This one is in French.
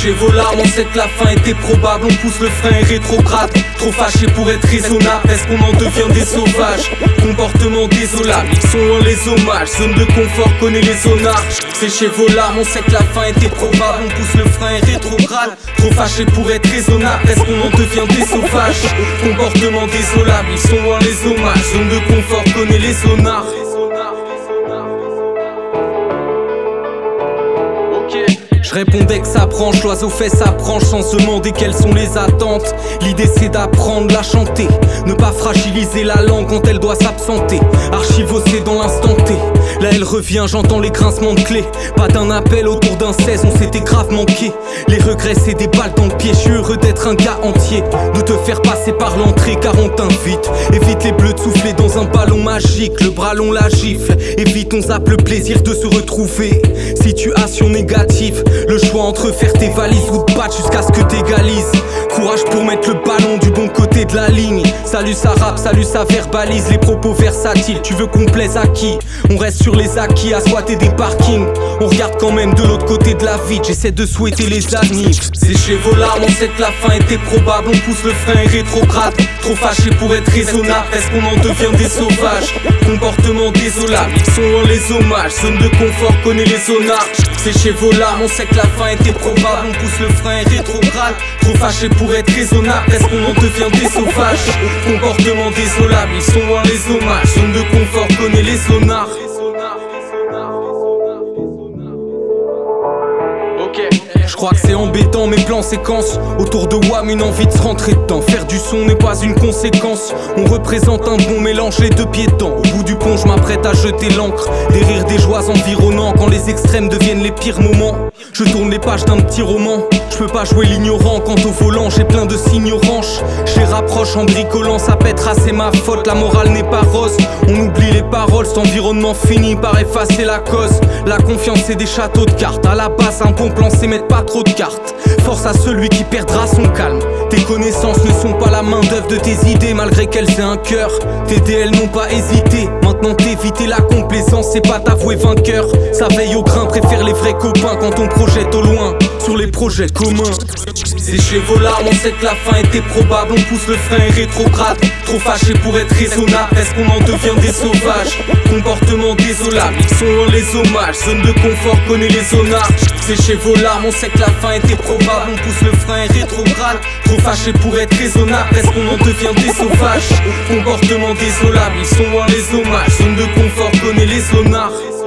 Sécher vos larmes, on sait que la fin était probable. On pousse le frein et rétrograde. Trop fâché pour être raisonnable, est-ce qu'on en devient des sauvages? Comportement désolable, ils sont loin les hommages. Zone de confort, connaît les zonards. Sécher vos larmes, on sait que la fin était probable. On pousse le frein et rétrograde. Trop fâché pour être raisonnable, est-ce qu'on en devient des sauvages? Comportement désolable, ils sont loin les hommages. Zone de confort, connaît les zonards. Je répondais que ça branche, l'oiseau fait sa branche sans se demander quelles sont les attentes. L'idée c'est d'apprendre, la chanter, ne pas fragiliser la langue quand elle doit s'absenter. Archivosée dans l'instant T, là elle revient, j'entends les grincements de clés. Pas d'un appel autour d'un 16, on s'était grave manqué. Les regrets c'est des balles dans le pied, je suis heureux d'être un gars entier. De te faire passer par l'entrée car on t'invite. Évite les bleus de souffler dans un ballon magique, le bras long la gifle. Évite on zappe le plaisir de se retrouver. Situation négative, le choix entre faire tes valises ou te battre jusqu'à ce que t'égalises. Courage pour mettre le ballon du bon côté de la ligne. Salut ça rappe, salut ça verbalise. Les propos versatiles, tu veux qu'on plaise à qui? On reste sur les acquis à squatter des parkings. On regarde quand même de l'autre côté de la vie. J'essaie de souhaiter les annives. Sécher vos larmes, on sait que la fin était probable. On pousse le frein et rétrograde. Trop fâché pour être raisonnable, est-ce qu'on en devient des sauvages? Comportement désolable, ils sont loin les hommages. Zone de confort, connaît les zonards. Sécher vos larmes, on sait que la fin était probable. On pousse le frein et rétrograde. Trop fâché pour être raisonnable, est-ce qu'on en devient des sauvages? Comportement désolable, ils sont loin les hommages. Zone de confort, connaît les zonards. Je crois que c'est embêtant mes plans séquences. Autour de WAM une envie de se rentrer dedans. Faire du son n'est pas une conséquence. On représente un bon mélange, les deux pieds dedans. Au bout du pont je m'apprête à jeter l'encre. Des rires, des joies environnants. Quand les extrêmes deviennent les pires moments, je tourne les pages d'un petit roman. Je peux pas jouer l'ignorant quand au volant j'ai plein de signes orange. Je les rapproche en bricolant, ça pètera c'est ma faute. La morale n'est pas rose, on oublie les paroles. Cet environnement finit par effacer la cause. La confiance c'est des châteaux de cartes. À la base un bon plan c'est mettre pas trop de cartes. Force à celui qui perdra son calme. Tes connaissances ne sont pas la main d'œuvre de tes idées, malgré qu'elles aient un cœur. Tes DL n'ont pas hésité. Maintenant t'éviter la complaisance, c'est pas t'avouer vainqueur. Ça veille au grain, préfère les vrais copains quand on projette au loin sur les projets communs. Sécher vos larmes, on sait que la fin était probable. On pousse le frein et rétrograde. Trop fâché pour être raisonnable, est-ce qu'on en devient des sauvages? Comportement désolable, ils sont loin les hommages. Zone de confort, connaît les zonards. Sécher vos larmes, on sait que la fin était probable. On pousse le frein et rétrograde. Trop fâché pour être raisonnable, est-ce qu'on en devient des sauvages? Comportement désolable, ils sont loin les hommages. Zone de confort, connaît les zonards.